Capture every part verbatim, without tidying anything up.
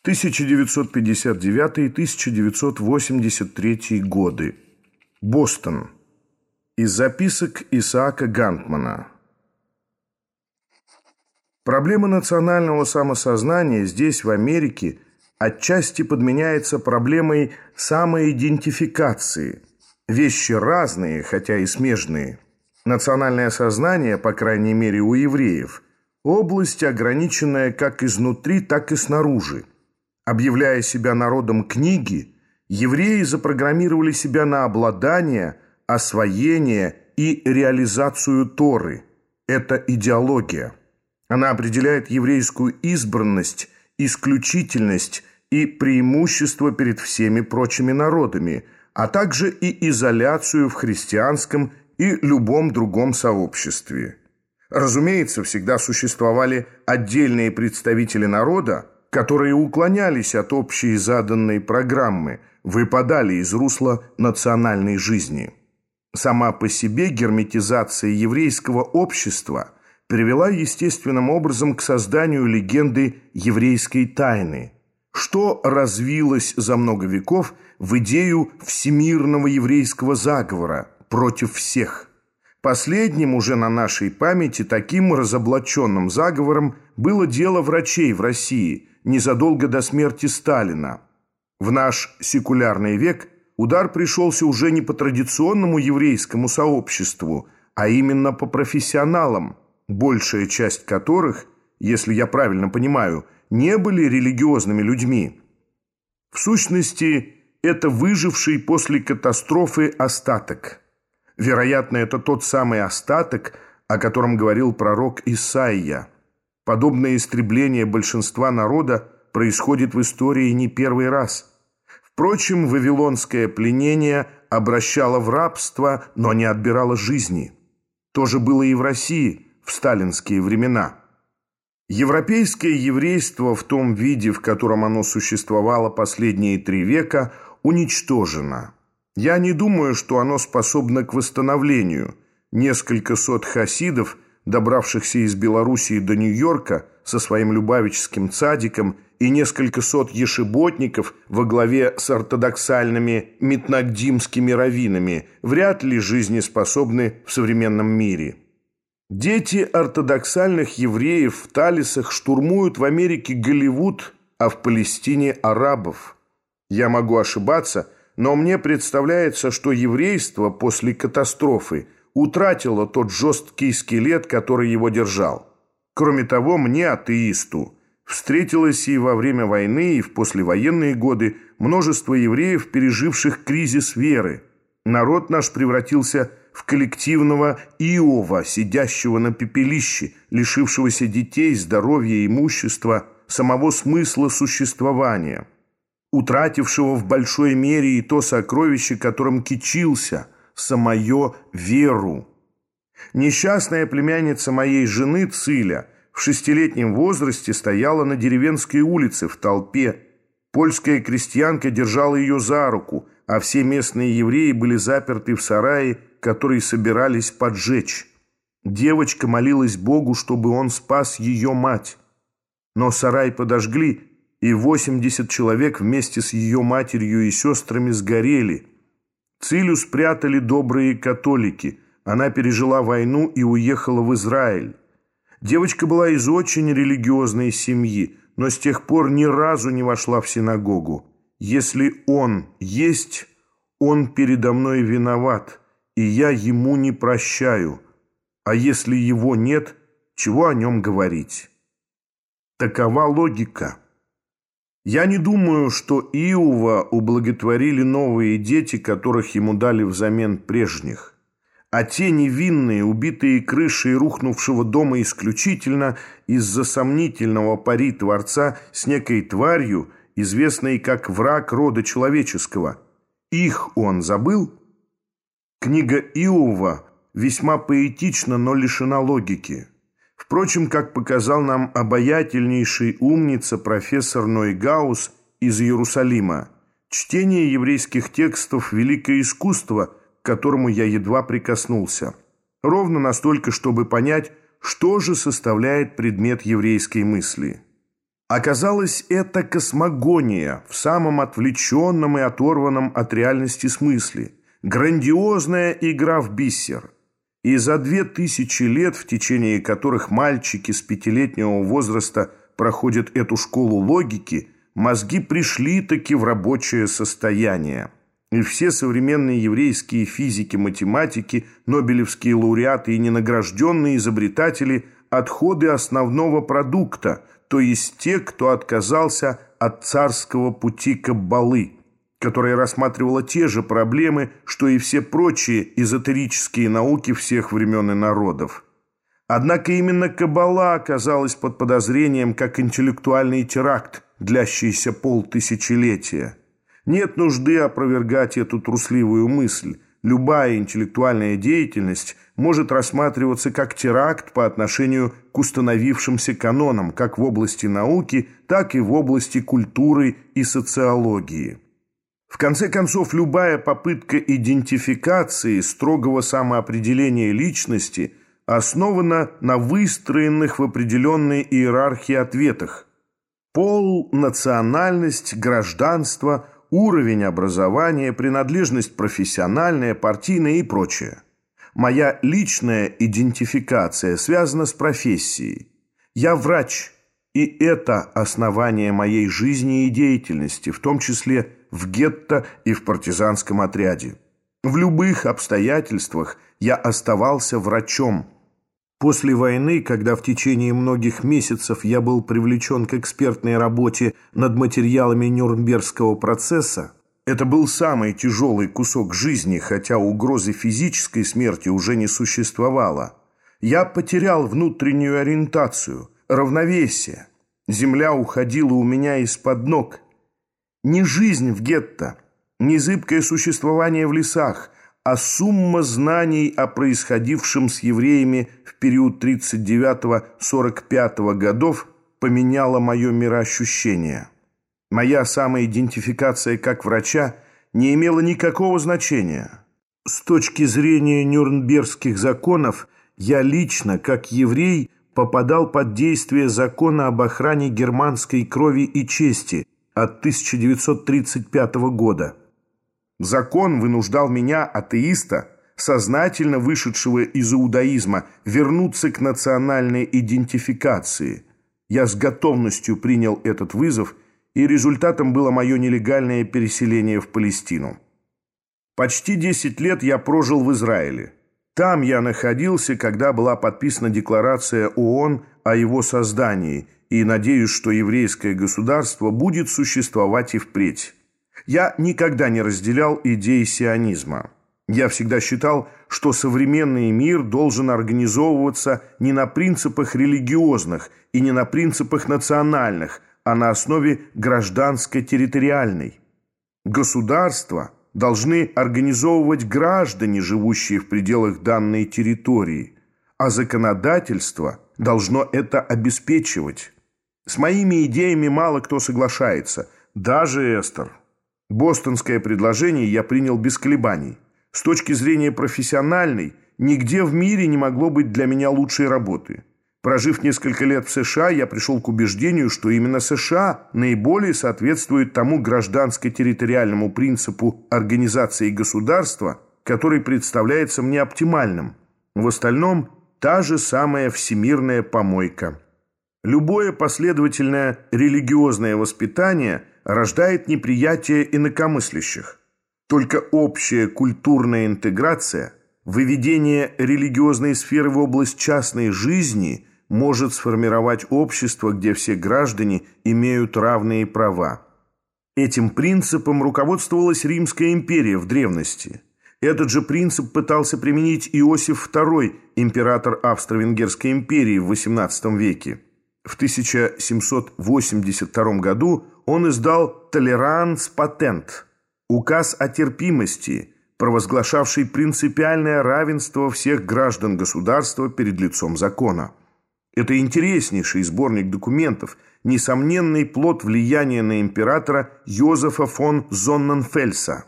тысяча девятьсот пятьдесят девятый — тысяча девятьсот восемьдесят третий годы. Бостон. Из записок Исаака Гантмана. Проблема национального самосознания здесь, в Америке, отчасти подменяется проблемой самоидентификации. Вещи разные, хотя и смежные. Национальное сознание, по крайней мере у евреев, область, ограниченная как изнутри, так и снаружи. Объявляя себя народом книги, евреи запрограммировали себя на обладание, освоение и реализацию Торы. Это идеология. Она определяет еврейскую избранность, исключительность и преимущество перед всеми прочими народами, а также и изоляцию в христианском и любом другом сообществе. Разумеется, всегда существовали отдельные представители народа, которые уклонялись от общей заданной программы, выпадали из русла национальной жизни. Сама по себе герметизация еврейского общества привела естественным образом к созданию легенды еврейской тайны, что развилось за много веков в идею всемирного еврейского заговора против всех. Последним уже на нашей памяти таким разоблаченным заговором было дело врачей в России незадолго до смерти Сталина. В наш секулярный век удар пришелся уже не по традиционному еврейскому сообществу, а именно по профессионалам, большая часть которых, если я правильно понимаю, не были религиозными людьми. В сущности, это выживший после катастрофы остаток. Вероятно, это тот самый остаток, о котором говорил пророк Исаия. Подобное истребление большинства народа происходит в истории не первый раз. Впрочем, вавилонское пленение обращало в рабство, но не отбирало жизни. То же было и в России в сталинские времена. Европейское еврейство в том виде, в котором оно существовало последние три века, уничтожено. Я не думаю, что оно способно к восстановлению. Несколько сот хасидов, добравшихся из Белоруссии до Нью-Йорка со своим любавическим цадиком, и несколько сот ешеботников во главе с ортодоксальными митнагдимскими раввинами вряд ли жизнеспособны в современном мире. Дети ортодоксальных евреев в Талисах штурмуют в Америке Голливуд, а в Палестине – арабов. Я могу ошибаться, но мне представляется, что еврейство после катастрофы утратило тот жесткий скелет, который его держал. Кроме того, мне, атеисту, встретилось и во время войны, и в послевоенные годы множество евреев, переживших кризис веры. Народ наш превратился в коллективного Иова, сидящего на пепелище, лишившегося детей, здоровья, имущества, самого смысла существования, утратившего в большой мере и то сокровище, которым кичился, самое веру. Несчастная племянница моей жены Циля в шестилетнем возрасте стояла на деревенской улице в толпе. Польская крестьянка держала ее за руку, а все местные евреи были заперты в сарае, который собирались поджечь. Девочка молилась Богу, чтобы он спас ее мать. Но сарай подожгли, и восемьдесят человек вместе с ее матерью и сестрами сгорели. Цилю спрятали добрые католики. Она пережила войну и уехала в Израиль. Девочка была из очень религиозной семьи, но с тех пор ни разу не вошла в синагогу. Если он есть, он передо мной виноват, и я ему не прощаю. А если его нет, чего о нем говорить? Такова логика. Я не думаю, что Иова ублаготворили новые дети, которых ему дали взамен прежних. А те невинные, убитые крышей рухнувшего дома исключительно из-за сомнительного пари Творца с некой тварью, известной как враг рода человеческого. Их он забыл? Книга Иова весьма поэтична, но лишена логики. Впрочем, как показал нам обаятельнейший умница профессор Нойгаус из Иерусалима, чтение еврейских текстов – великое искусство, к которому я едва прикоснулся. Ровно настолько, чтобы понять, что же составляет предмет еврейской мысли. Оказалось, это космогония в самом отвлеченном и оторванном от реальности смысле, грандиозная игра в бисер. И за две тысячи лет, в течение которых мальчики с пятилетнего возраста проходят эту школу логики, мозги пришли-таки в рабочее состояние. И все современные еврейские физики, математики, нобелевские лауреаты и ненагражденные изобретатели – отходы основного продукта, то есть те, кто отказался от царского пути каббалы, которая рассматривала те же проблемы, что и все прочие эзотерические науки всех времен и народов. Однако именно каббала оказалась под подозрением как интеллектуальный теракт, длящийся полтысячелетия. Нет нужды опровергать эту трусливую мысль. Любая интеллектуальная деятельность может рассматриваться как теракт по отношению к установившимся канонам как в области науки, так и в области культуры и социологии. В конце концов, любая попытка идентификации, строгого самоопределения личности основана на выстроенных в определенной иерархии ответах: пол, национальность, гражданство, уровень образования, принадлежность профессиональная, партийная и прочее. Моя личная идентификация связана с профессией. Я врач, и это основание моей жизни и деятельности, в том числе в гетто и в партизанском отряде. В любых обстоятельствах я оставался врачом. После войны, когда в течение многих месяцев я был привлечен к экспертной работе над материалами Нюрнбергского процесса, это был самый тяжелый кусок жизни, хотя угрозы физической смерти уже не существовало. Я потерял внутреннюю ориентацию, равновесие. Земля уходила у меня из-под ног. Не жизнь в гетто, не зыбкое существование в лесах, а сумма знаний о происходившем с евреями в период тридцать девятого — сорок пятого годов поменяла мое мироощущение. Моя самоидентификация как врача не имела никакого значения. С точки зрения нюрнбергских законов, я лично, как еврей, попадал под действие закона об охране германской крови и чести от тысяча девятьсот тридцать пятого года. Закон вынуждал меня, атеиста, сознательно вышедшего из иудаизма, вернуться к национальной идентификации. Я с готовностью принял этот вызов, и результатом было мое нелегальное переселение в Палестину. Почти десять лет я прожил в Израиле. Там я находился, когда была подписана декларация ООН о его создании, и надеюсь, что еврейское государство будет существовать и впредь. Я никогда не разделял идеи сионизма. Я всегда считал, что современный мир должен организовываться не на принципах религиозных и не на принципах национальных, а на основе гражданско-территориальной. Государства должны организовывать граждане, живущие в пределах данной территории, а законодательство должно это обеспечивать. С моими идеями мало кто соглашается, даже Эстер. Бостонское предложение я принял без колебаний. С точки зрения профессиональной, нигде в мире не могло быть для меня лучшей работы. Прожив несколько лет в США, я пришел к убеждению, что именно США наиболее соответствует тому гражданско-территориальному принципу организации государства, который представляется мне оптимальным. В остальном та же самая всемирная помойка. Любое последовательное религиозное воспитание рождает неприятие инакомыслящих. Только общая культурная интеграция, выведение религиозной сферы в область частной жизни может сформировать общество, где все граждане имеют равные права. Этим принципом руководствовалась Римская империя в древности. Этот же принцип пытался применить Иосиф второй, император Австро-Венгерской империи в восемнадцатом веке. В тысяча семьсот восемьдесят втором году он издал «Толеранс патент» – указ о терпимости, провозглашавший принципиальное равенство всех граждан государства перед лицом закона. Это интереснейший сборник документов, несомненный плод влияния на императора Йозефа фон Зонненфельса.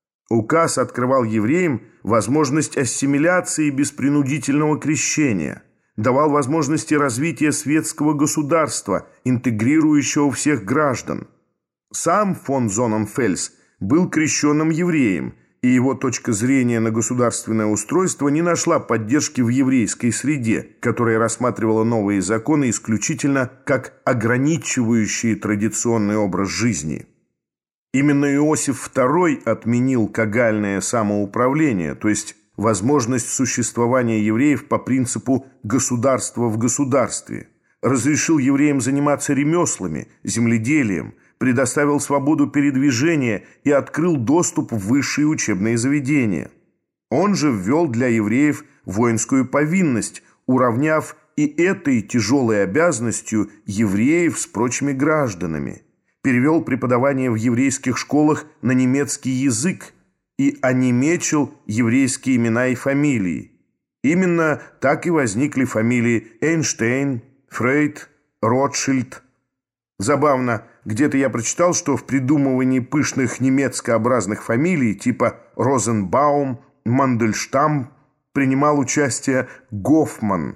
Указ открывал евреям возможность ассимиляции без принудительного крещения, давал возможности развития светского государства, интегрирующего всех граждан. Сам фон Зонненфельс был крещенным евреем, и его точка зрения на государственное устройство не нашла поддержки в еврейской среде, которая рассматривала новые законы исключительно как ограничивающие традиционный образ жизни. Именно Иосиф второй отменил кагальное самоуправление, то есть возможность существования евреев по принципу «государство в государстве», разрешил евреям заниматься ремеслами, земледелием, предоставил свободу передвижения и открыл доступ в высшие учебные заведения. Он же ввел для евреев воинскую повинность, уравняв и этой тяжелой обязанностью евреев с прочими гражданами, перевел преподавание в еврейских школах на немецкий язык и онемечил еврейские имена и фамилии. Именно так и возникли фамилии Эйнштейн, Фрейд, Ротшильд. Забавно, где-то я прочитал, что в придумывании пышных немецкообразных фамилий типа Розенбаум, Мандельштам принимал участие Гофман.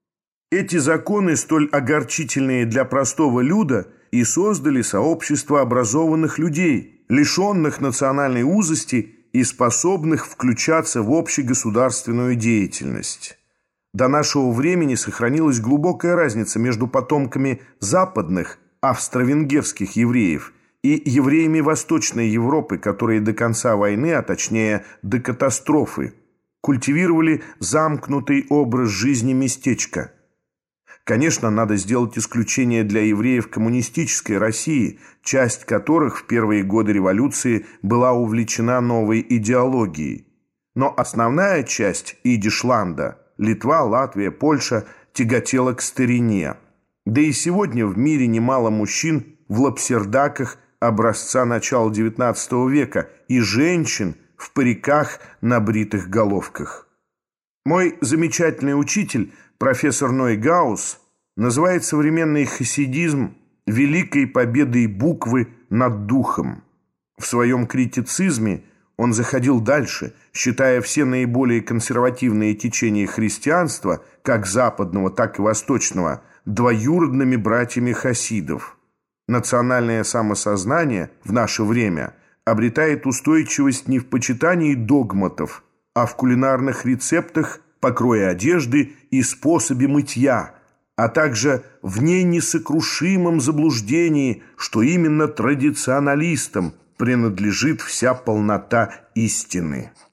Эти законы, столь огорчительные для простого люда, и создали сообщество образованных людей, лишенных национальной узости и способных включаться в общегосударственную деятельность. До нашего времени сохранилась глубокая разница между потомками западных, австро-венгерских евреев и евреями Восточной Европы, которые до конца войны, а точнее до катастрофы, культивировали замкнутый образ жизни местечка. Конечно, надо сделать исключение для евреев коммунистической России, часть которых в первые годы революции была увлечена новой идеологией. Но основная часть идишланда – Литва, Латвия, Польша – тяготела к старине. Да и сегодня в мире немало мужчин в лапсердаках образца начала девятнадцатого века и женщин в париках на бритых головках. Мой замечательный учитель, профессор Нойгаус, называет современный хасидизм великой победой буквы над духом. В своем критицизме он заходил дальше, считая все наиболее консервативные течения христианства, как западного, так и восточного, двоюродными братьями хасидов. Национальное самосознание в наше время обретает устойчивость не в почитании догматов, а в кулинарных рецептах, покрое одежды и способе мытья, а также в ней несокрушимом заблуждении, что именно традиционалистам принадлежит вся полнота истины.